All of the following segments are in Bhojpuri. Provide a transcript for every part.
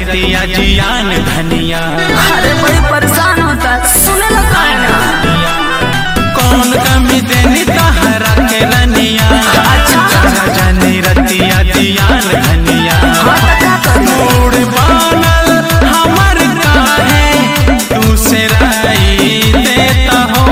रतिया जियान धनिया। अरे बड़ी परेशान होता सुने लगा कौन कमी देनी तहरा के रनिया। अच्छा जानी रतिया जियान धनिया। मूड बनल हमर काहे तू से राई देता हो।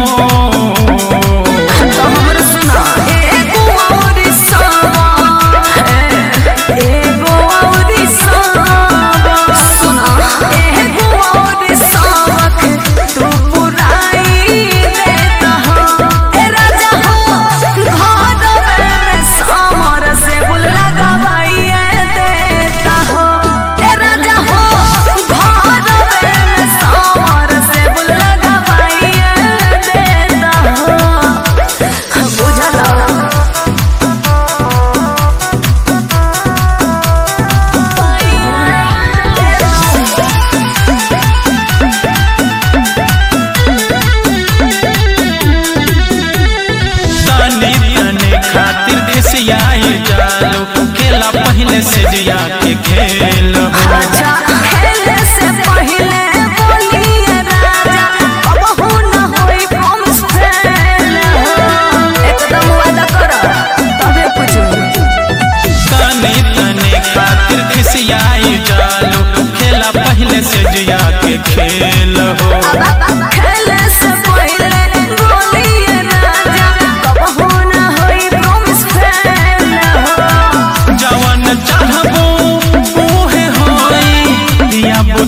खेला पहले से जिया के खेल। अच्छा खेले से पहले बोलिए राजा अब हो न होई प्रॉमिस फेल। एकदम वादा करो तबे पूछो। तने तने खातिर खिसियाई जालो खेला पहले से जिया के खेल हो। खेले से पहले बोलिए राजा अब हो न होई प्रॉमिस फेल। जवन चाहबो ओहे होई दिया